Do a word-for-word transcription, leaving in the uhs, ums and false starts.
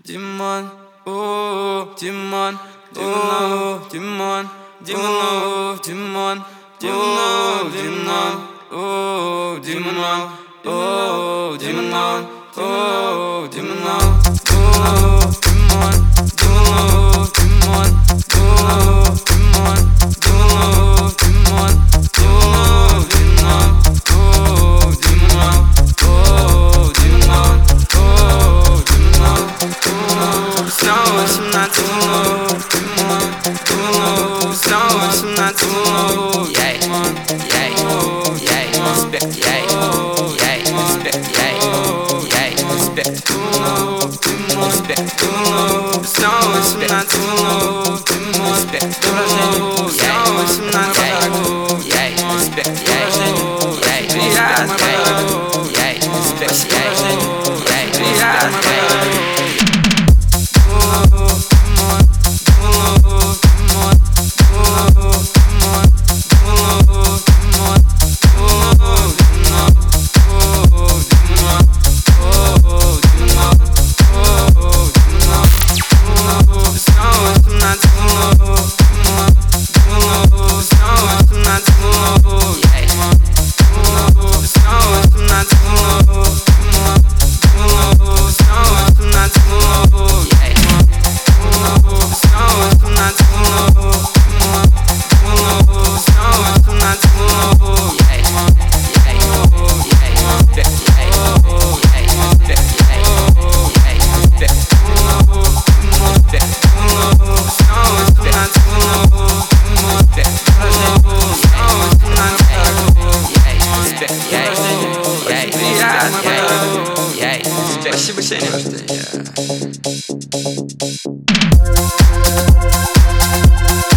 Димон, о, Димон, Димон, Димон, Димон, Димон, Димон, Димон, о, Димон, о, Димон, о, Димон, о, Димон, о, Димон, о, Димон, о, Димон, о, Димон, о, Димон, о, Димон, о, Димон, снова восемнадцать, Димон, снова восемнадцать, яй, яй, яй, респект, яй, яй, респект, яй, яй, респект, респект, снова восемнадцать, респект, снова восемнадцать, яй, респект, яй, яй, приятно, яй, респект, яй, яй, приятно. Спасибо, Сеня.